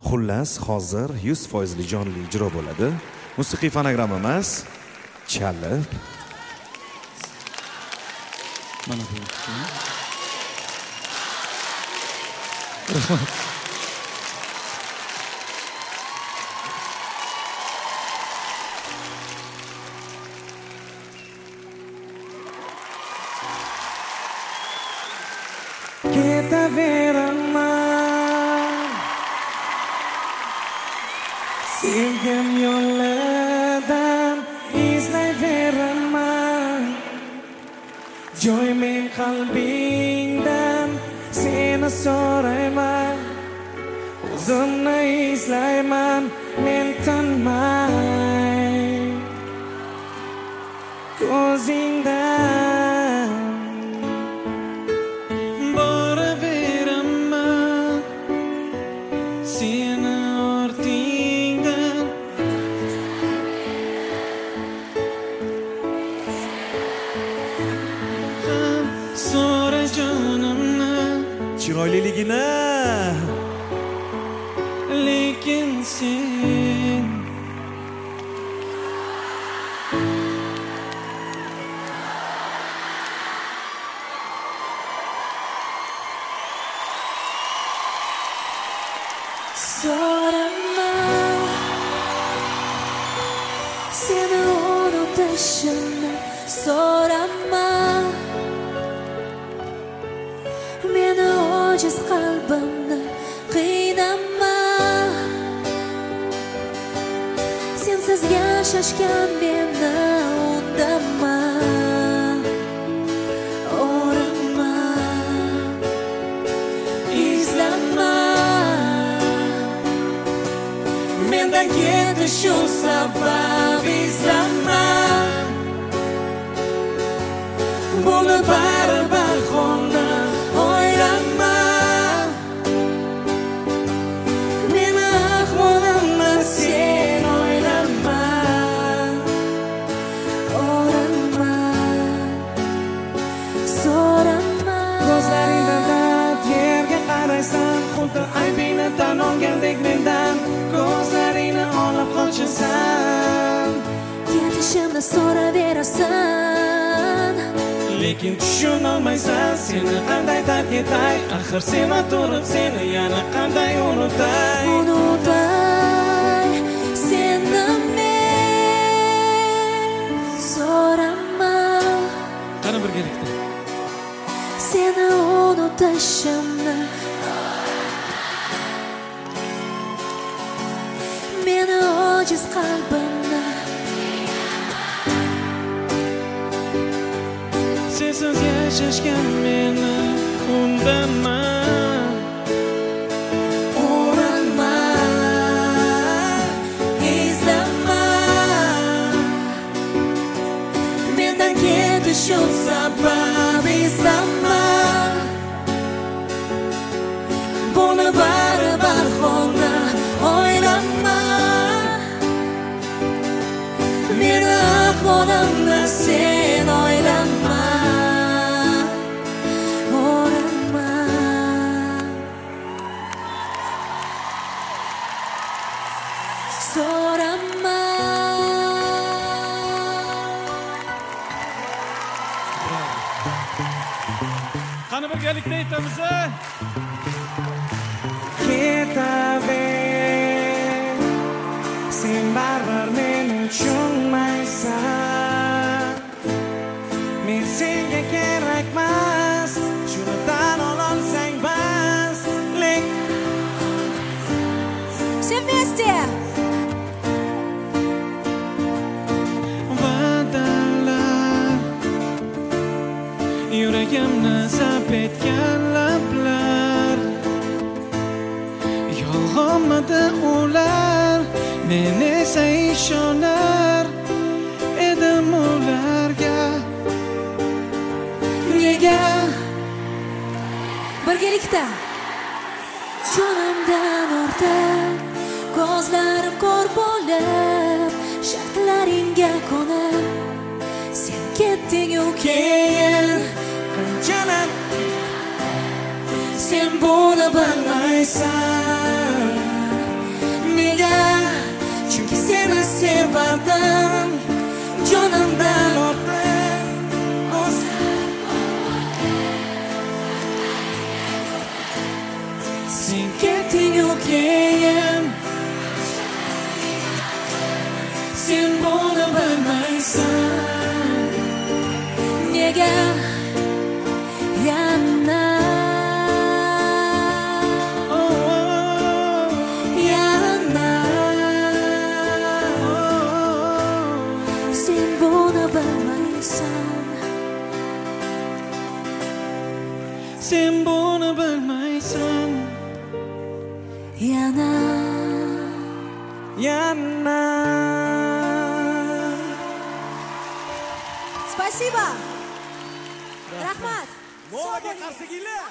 Xullas, hozir 100% jonli ijro bo'ladi. Musiqiy fonogramma emas, chalib. Mana bu. Rahmat. Ketaveraman sevgim yo'lidan izlayveraman joy men qalbingdan seni so'rayman o'zimni izlayman men tinmay ko'zingdan boraveraman seni ortingdan ham so'ra jonimni Chiroyliligini lekin sen so'raman seni unutishimni so'raman meni ojiz qalbimni qiynama sensiz yashashgan meni undama o'rama izlama mendan ketish shu sabab izlama buni baribir xona o'ylama meni ahvolimni sen o'ylama o'rama so'rama ko'zlaringda dard yerga qaraysan xuddi aybingni tan olgandek mendan ko'zlaringni olib qochasan ketishimni so'raverasan lekin tushunolmaysan seni qanday tark etay axir sevma turib seni yana qanday unutay seni men so'raman Qani birgalikda. seni unutishimni meni ojiz qalbimni sensiz yashashgan meni undama o'rama izlama mendan ketish shu sabab izlama buni baribir xona o'ylama meni ahvolimni sen o'ylama o'rama so'rama Qani birgalikda aytamiz. ketaver sen baribir meni tushunmaysan men senga kerakmas shuni tan olsang bas все вместе va'dalar yuragimni zabt etgan lablar yolg'onmidi ular men esa ishonar edim ularga nega birgalikda jonimdan o'rtab ko'zlarim ko'r bo'lib shartlaringga ko'nib sen ketding-u keyin qanchalar sen buni bilmaysan keyin sen buni bilmaysan. Nega yana sen buni bilmaysan. Sen buni bilmaysan. Yana Спасибо. Rahmat. Movaga qarshi kelinglar.